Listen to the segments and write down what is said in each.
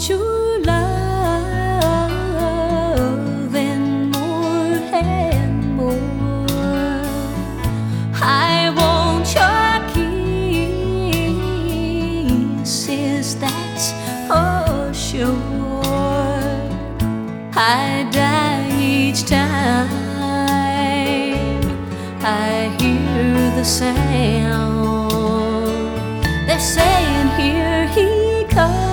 want your love and more. I want your kisses, that's for sure. I die each time I hear the sound. They're saying, here he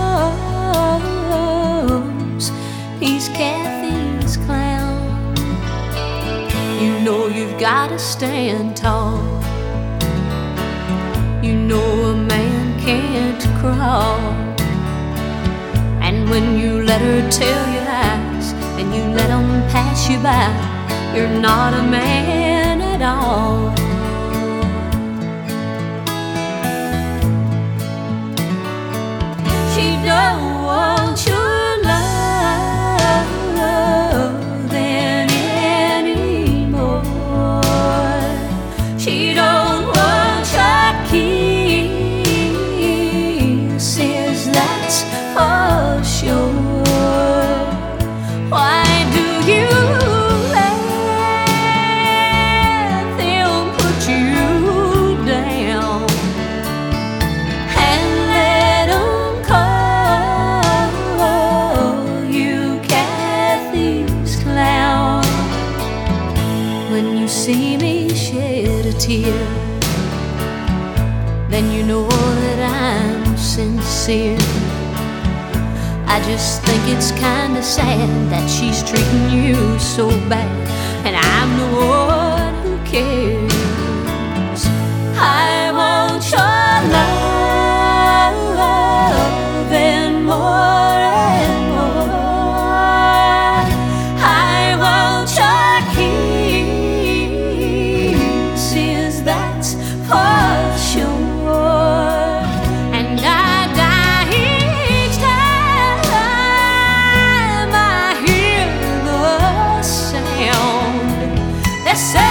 comes, he's Kathy's clown. You know you've gotta stand tall. You know a man can't crawl. And when you let her tell you lies and you let them pass you by, you're not a man at all. She don't want your love anymore. She don't want your kisses, that's for sure. Why do you let them put you down and let them call you Kathy's clown? When you see me shed a tear, then you know that I'm sincere. I just think it's kinda sad that she's treating you so bad, and I'm the one who cares. I want your love and more. I want your kisses, that's for sure. And I die each time I hear the sound. They say